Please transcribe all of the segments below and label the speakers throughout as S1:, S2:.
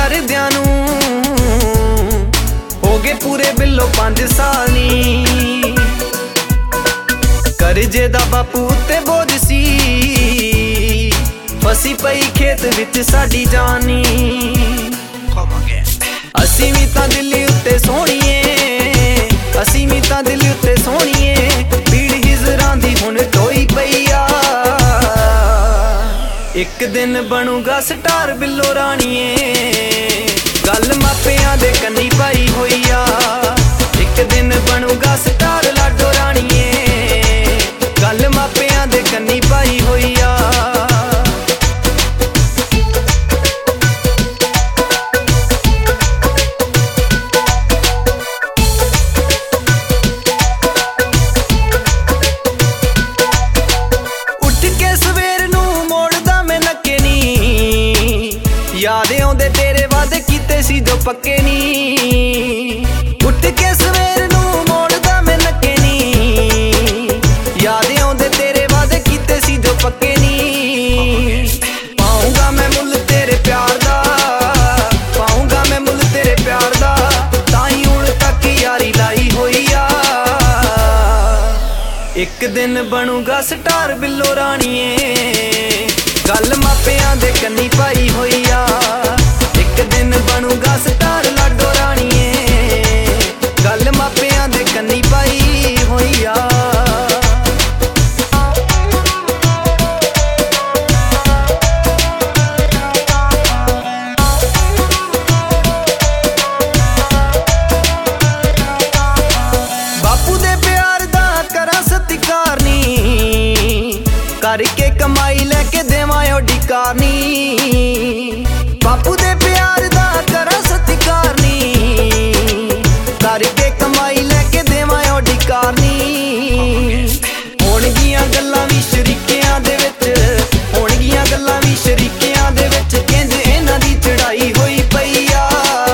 S1: करदियां नूं हो गए पूरे बिल्लो 5 साल नी। करजे दा बापू उत्ते बोझ सी, फसी पई खेत विच साडी जानी। असी भी तां दिल्ली उत्ते सोहणीए, असी भी तां दिल्ली उत्ते सोहणीए, भीड़ हिजरां दी हुण ढोई पई आ। एक दिन बनूगा स्टार बिल्लो राणीए, गल मापियां दे कन्नी पाई होई आ। एक दिन बनूगा स्टार लाडो राणीए, गल मापियां दे कन्नी पाई होई आ। याद आउंदे तेरे वादे कीते सी जो पक्के नी, उठ के सवेर नूं मोड़दा मैं नक्के नी। याद आउंदे तेरे वादे कीते सी जो पक्के नी। पाऊंगा मैं मुल तेरे प्यार दा, पाऊंगा मैं मुल तेरे प्यार दा, ताई हुण तक यारी लाई होई आ। एक दिन बनूगा स्टार बिल्लो राणीए, गल मापियां दे कन्नी पाई होई आ। एक दिन बनूगा स्टार लाडो राणीए, गल मापियां दे कन्नी पाई होई आ। बापू दे प्यार दा करा सत्कार नी, करके कमाई लेके देवां ओडी कारनी। बापू दे प्यार दा करा सत्कार नी, करके कमाई लेके देवां ओडी कारनी। होणगियां गल्लां वी शरीकियां दे विच, होणगियां गल्लां वी शरीकियां दे विच, किंज इन्हां दी चढ़ाई होई पई आ।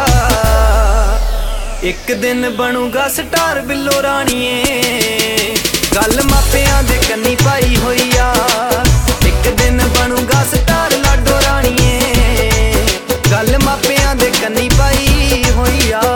S1: एक दिन बनूगा स्टार बिल्लो राणीए, गल मापियां दे कन्नी पाई होई आ। एक दिन बनूगा स्टार लाडो राणीए, गल मापियां दे कन्नी पाई होई आ।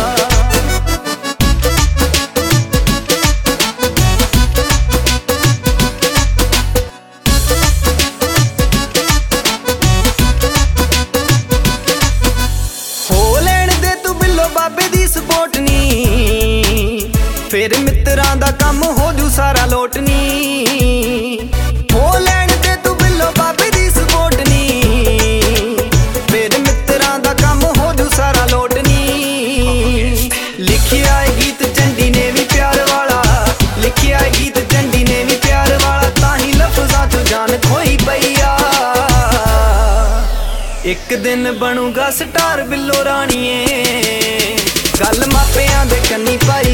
S1: हो लैण दे तू बिल्लो बाबे दी सपोर्ट नी, फिर मित्रां दा कम हो जू सारा लोटनी। हो लैण दे तू बिल्लो बाबे दी सपोर्ट नी, फिर मित्रां दा कम हो जू सारा लोटनी। लिखिया है गीत चंडी ने भी प्यार वाला, लिखिया है गीत चंडी ने भी प्यार वाला, ताही लफ्जां चों जान खोई पई आ। एक दिन बनूगा स्टार बिल्लो राणीए, गल मापियां दे कन्नी पाई